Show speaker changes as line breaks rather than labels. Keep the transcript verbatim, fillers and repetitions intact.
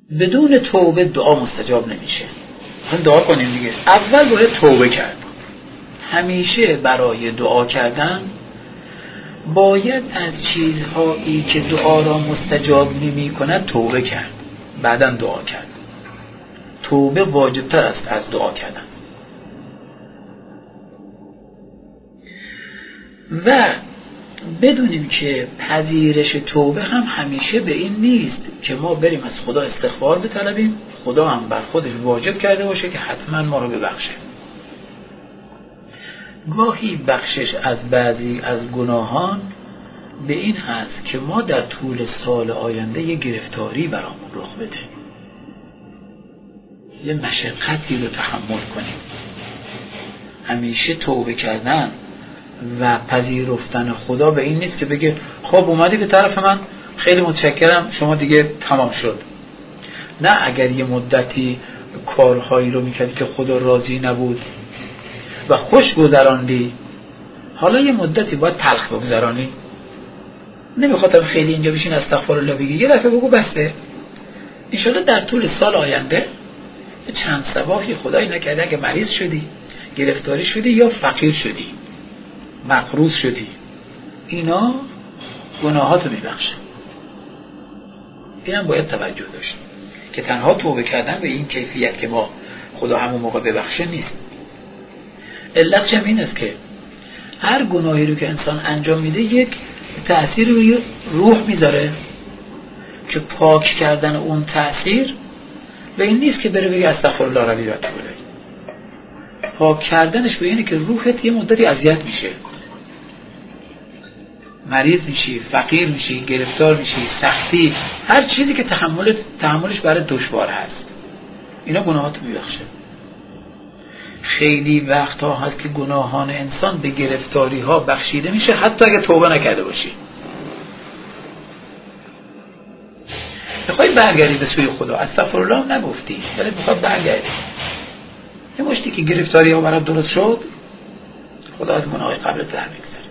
بدون توبه دعا مستجاب نمیشه. هم دعا کنیم دیگه. اول باید توبه کرد. همیشه برای دعا کردن باید از چیزهایی که دعا را مستجاب نمی کند توبه کرد، بعداً دعا کرد. توبه واجبتر است از دعا کردن. و بدونیم که پذیرش توبه هم همیشه به این نیست که ما بریم از خدا استغفار بطلبیم، خدا هم بر خودش واجب کرده باشه که حتما ما رو ببخشه. گاهی بخشش از بعضی از گناهان به این هست که ما در طول سال آینده یه گرفتاری برامون رخ بده، یه مشقتی رو تحمل کنیم. همیشه توبه کردن و پذیرفتن خدا به این نیست که بگه خب اومدی به طرف من، خیلی متشکرم، شما دیگه تمام شد. نه، اگر یه مدتی کارهایی رو میکردی که خدا راضی نبود و خوش گذراندی، حالا یه مدتی باید تلخ بگذرانی. نمیخوادم خیلی اینجا بشین استغفرالله بگی، یه دفعه بگو بسه. انشالله در طول سال آینده چند صباحی خدایی نکرده اگه مریض شدی، گرفتاری شدی یا فقیر شدی، مقروض شدی، اینا گناهاتو میبخشه. اینم باید توجه داشت که تنها توبه کردن به این کیفیت که ما خدا همون موقع ببخشه نیست. علتش هم این است که هر گناهی رو که انسان انجام میده یک تأثیر روی روح میذاره که پاک کردن اون تأثیر به این نیست که بره بگه استغفرالله ربی و اتوب الیه. پاک کردنش به اینه که روحت یه مدتی اذیت میشه، مریض میشی، فقیر میشی، گرفتار میشی، سختی، هر چیزی که تحمل تحملش برای دشوار هست، اینا گناهات میبخشه. خیلی وقتها هست که گناهان انسان به گرفتاری ها بخشیده میشه حتی اگه توبه نکرده باشی. میخوای برگردی به سوی خدا، استغفرالله نگفتی ولی میخوای برگردی، یه مشتی که گرفتاری ها برات درست شد، خدا از گناه قبلت رحم می‌کنه.